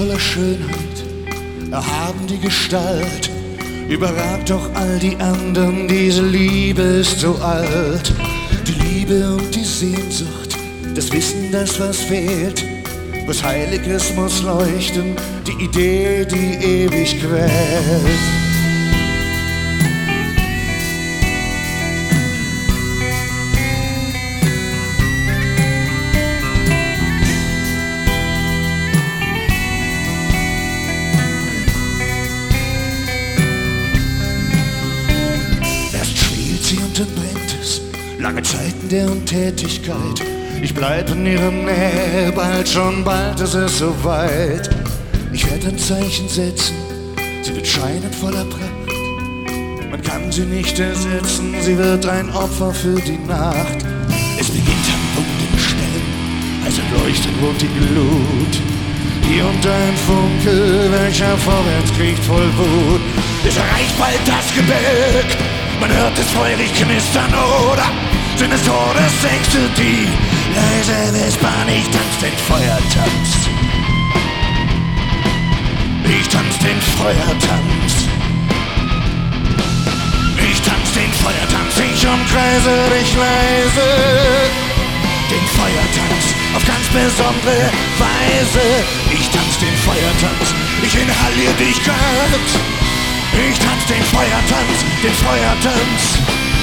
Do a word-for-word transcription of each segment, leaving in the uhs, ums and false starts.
voller Schönheit, erhaben die Gestalt, überragt doch all die anderen, diese Liebe ist so alt. Die Liebe und die Sehnsucht, das Wissen, das was fehlt, was Heiliges muss leuchten, die Idee, die ewig quält. Und dann brennt es, lange Zeiten der Untätigkeit. Ich bleib in ihrer Nähe, bald schon bald ist es soweit. Ich werde ein Zeichen setzen, sie wird scheinen voller Pracht. Man kann sie nicht ersetzen, sie wird ein Opfer für die Nacht. Es beginnt an wunden Stellen, also leuchtet rot die Glut. Hier und da ein Funke, welcher vorwärts kriecht voll Wut. Es erreicht bald das Gebirg, man hört es feurig knistern, oder sind es Todesängste, die leise wispern? Ich tanz den Feuertanz, ich tanz den Feuertanz, ich tanz den Feuertanz, ich umkreise dich leise. Den Feuertanz auf ganz besondere Weise. Ich tanz den Feuertanz, ich inhalier dich ganz. Ich tanz den Feuertanz, den Feuertanz.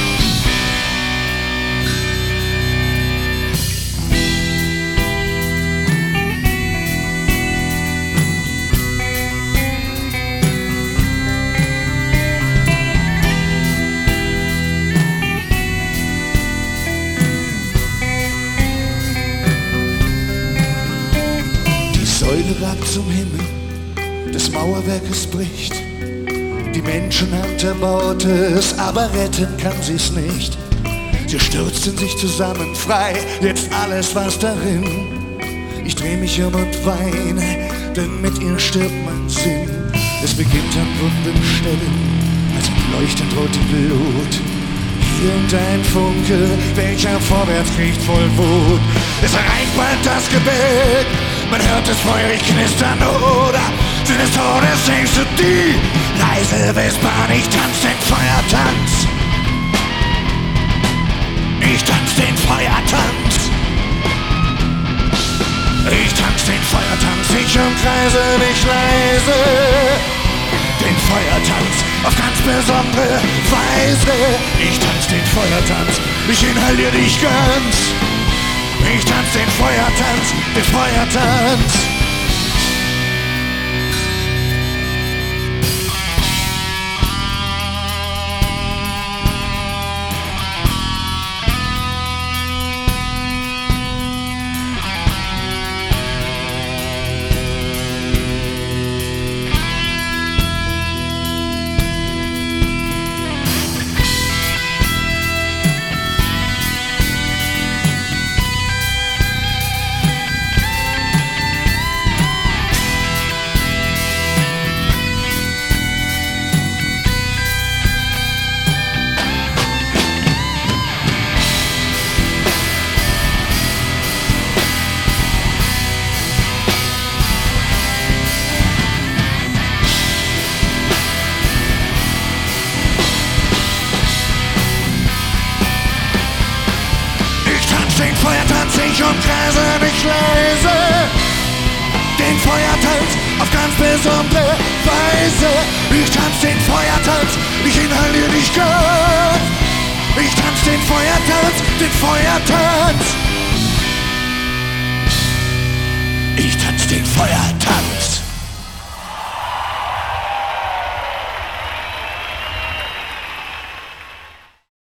Die Säule ragt zum Himmel, das Mauerwerk es bricht. Die Menschenhand erbaut es, aber retten kann sie's nicht. Sie stürzt in sich zusammen, frei, jetzt alles was darin. Ich dreh mich um und weine, denn mit ihr stirbt mein Sinn. Es beginnt an wunden Stellen, als leuchtend rot die Glut. Hier und ein Funke, welcher vorwärts kriecht voll Wut. Es erreicht bald das Gebirg, man hört es feurig knistern, oder sind es Todesängste, die leise wispern? Ich tanz den Feuertanz, ich tanz den Feuertanz, ich tanz den Feuertanz, ich umkreise dich leise. Den Feuertanz auf ganz besondere Weise. Ich tanz den Feuertanz, ich inhalier dich ganz. Ich tanz den Feuertanz, den Feuertanz. Den Feuertanz, ich umkreise dich leise. Den Feuertanz auf ganz besondere Weise. Ich tanz den Feuertanz, ich inhalier dich ganz. Ich tanz den Feuertanz, den Feuertanz. Ich tanz den Feuertanz.